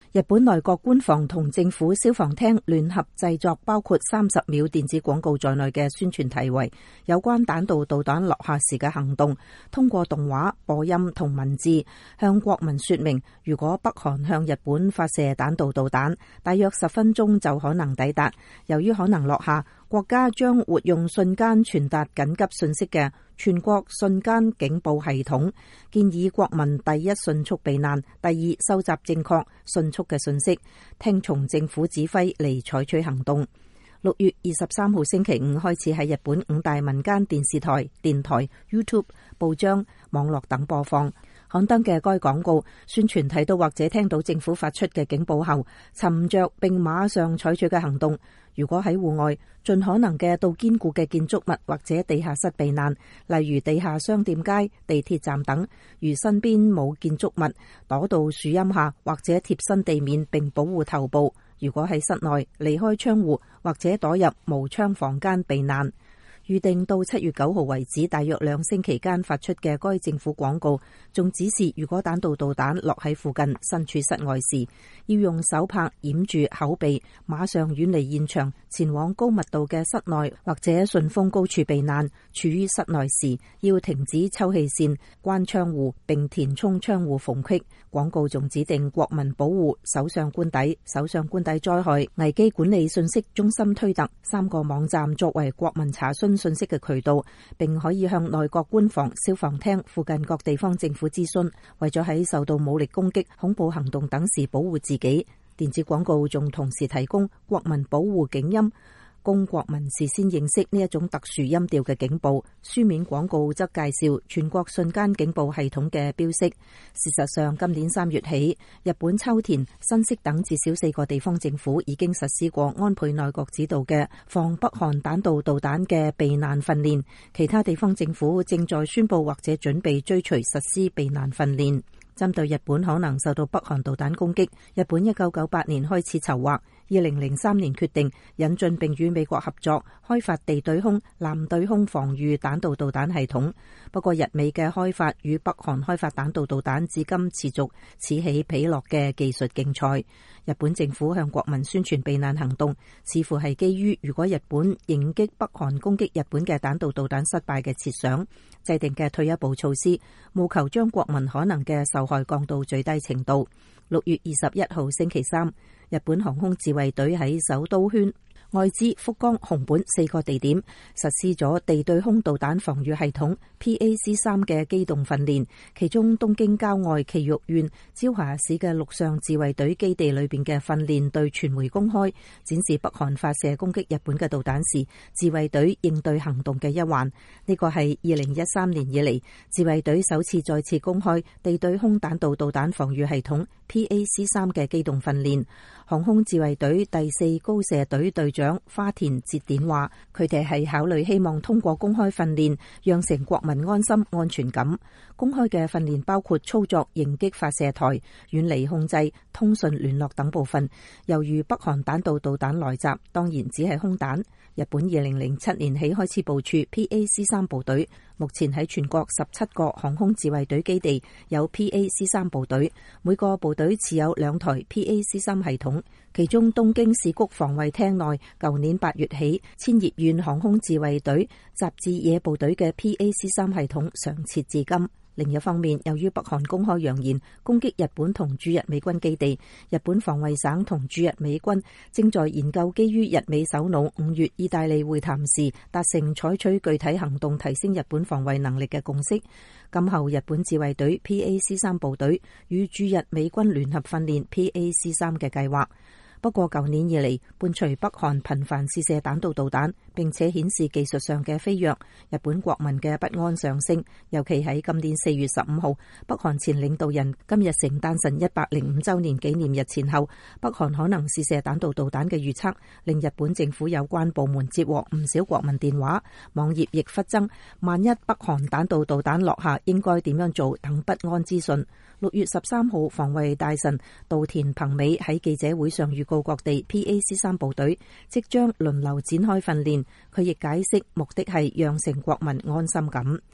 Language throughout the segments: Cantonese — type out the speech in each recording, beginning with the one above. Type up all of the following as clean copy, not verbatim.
日本內閣官房同政府消防廳聯合製作包括30秒電子廣告在內嘅宣傳題為有關彈道導彈落下時嘅行動，通過動畫、播音同文字向國民說明，如果北韓向日本發射彈道導彈，大約10分鐘就可能抵達。由於可能落下，國家將活用瞬間傳達緊急信息嘅全國瞬間警報系統，建議國民第一迅速避難，第二收集正確迅速嘅信息，聽從政府指揮嚟採取行動。6月23號星期五開始喺日本5大民間電視台、電台、YouTube、報章、網絡等播放刊登嘅該廣告，宣傳睇到或者聽到政府發出嘅警報後，尋着並馬上採取嘅行動。如果喺戶外，盡可能嘅到堅固嘅建築物或者地下室避難，例如地下商店街、地鐵站等。如身邊冇建築物，躲到樹蔭下或者貼身地面並保護頭部。如果喺室內，離開窗戶或者躲入無窗房間避難。預定到7月9號為止，大約2星期間發出嘅該政府廣告，仲指示如果彈道導彈落喺附近身處室外時，要用手帕掩住口鼻，馬上遠離現場，前往高密度嘅室內或者順風高處避難。處於室內時，要停止抽氣扇、關窗戶並填充窗戶縫隙。廣告仲指定國民保護首相官邸、首相官邸災害危機管理信息中心推特3個網站作為國民查詢信息嘅渠道，並可以向內閣官房、消防廳、附近各地方政府諮詢，為咗喺受到武力攻擊、恐怖行動等時保護自己。電子廣告仲同時提供國民保護警音，供國民事先認識呢一種特殊音調嘅警報。書面廣告則介紹全國瞬間警報系統嘅標識。事實上，今年3月起，日本秋田、新潟等至少4個地方政府已經實施過安倍內閣指導嘅防北韓彈道導彈嘅避難訓練，其他地方政府正在宣布或者準備追隨實施避難訓練。針對日本可能受到北韓導彈攻擊，日本1998年開始籌劃，2003年決定引進並與美國合作開發地對空、艦對空防禦彈道導彈系統。不過日美嘅開發與北韓開發彈道導彈至今持續此起彼落嘅技術競賽。日本政府向國民宣傳避難行動，似乎係基於如果日本迎擊北韓攻擊日本嘅彈道導彈失敗嘅設想，制定嘅退一步措施，務求將國民可能嘅受害降到最低程度。6月21號星期三，日本航空自衛隊喺首都圈、愛知、福岡、熊本4個地點實施咗地對空導彈防禦系統 PAC-3 嘅機動訓練，其中東京郊外埼玉縣朝霞市嘅陸上自衛隊基地裏邊嘅訓練對傳媒公開，展示北韓發射攻擊日本嘅導彈時自衛隊應對行動嘅一環。呢個係2013年以嚟自衛隊首次再次公開地對空彈道導彈防禦系統 PAC-3 嘅機動訓練。航空自衛隊第4高射隊隊長花田節典話，佢哋係考慮希望通過公開訓練，釀成國民安心安全感。公開嘅訓練包括操作迎擊發射台、遠離控制、通訊聯絡等部分。由於北韓彈道導彈來襲，當然只係空彈。日本2007年起開始部署 PAC-3 部隊，目前喺全國17個航空自衛隊基地有 PAC-3 部隊，每個部隊持有2台 PAC-3 系統。其中東京市谷防衛廳內舊年8月起，千葉縣航空自衛隊集至野部隊嘅 PAC-3 系統常設至今。另一方面，由於北韓公開揚言攻擊日本同駐日美軍基地，日本防衛省同駐日美軍正在研究基於日美首腦5月意大利會談時達成採取具體行動提升日本防衛能力嘅共識。今後日本自衛隊 PAC-3 部隊與駐日美軍聯合訓練 PAC-3 嘅計劃。不過舊年以嚟，伴隨北韓頻繁試射彈道導彈，並且顯示技術上嘅飛躍，日本國民嘅不安上升。尤其喺今年4月15號，北韓前領導人金日成誕辰105週年紀念日前後，北韓可能試射彈道導彈嘅預測，令日本政府有關部門接獲唔少國民電話，網頁亦忽增萬一北韓彈道導彈落下應該點樣做等不安資訊。6月13號，防衛大臣稻田朋美喺記者會上預告各地 PAC-3 部隊即將輪流展開訓練，佢亦解釋目的係釀成國民安心感。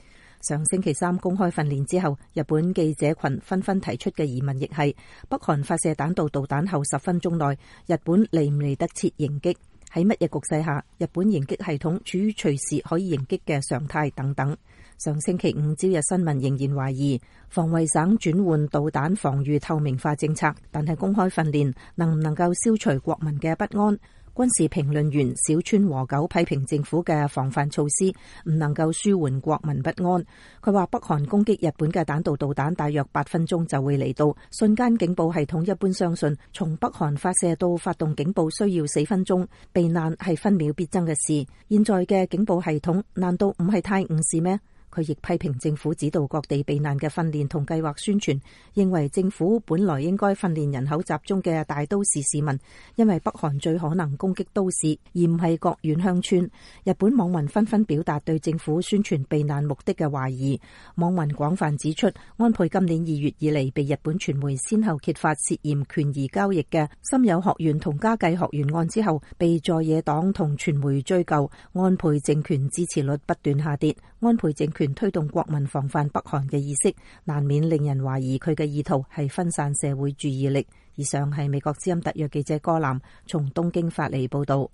上星期三公開訓練之後，日本記者群紛紛提出嘅疑問亦係北韓發射彈道導彈後10分鐘內，日本嚟唔嚟得切迎擊？喺乜嘢局勢下，日本迎擊系統處於隨時可以迎擊嘅常態等等。上星期五朝日新聞仍然懷疑防衛省轉換導彈防禦透明化政策，但係公開訓練能唔能夠消除國民嘅不安？軍事評論員小川和久批評政府嘅防範措施唔能夠舒緩國民不安。佢話北韓攻擊日本嘅彈道導彈大約8分鐘就會嚟到，瞬間警報系統一般相信從北韓發射到發動警報需要4分鐘，避難係分秒必爭嘅事。現在嘅警報系統難道唔係太誤事咩？佢亦批評政府指導各地避難嘅訓練同計劃宣傳，認為政府本來應該訓練人口集中嘅大都市市民，因為北韓最可能攻擊都市，而唔係各縣鄉村。日本網民紛紛表達對政府宣傳避難目的嘅懷疑。網民廣泛指出，安倍今年2月以嚟被日本傳媒先後揭發涉嫌權宜交易嘅森友學園同家計學園案之後，被在野黨同傳媒追究，安倍政權支持率不斷下跌。安倍政權推動國民防範北韓嘅意識，難免令人懷疑佢嘅意圖係分散社會注意力。以上係美國之音特約記者柯南從東京發嚟報道。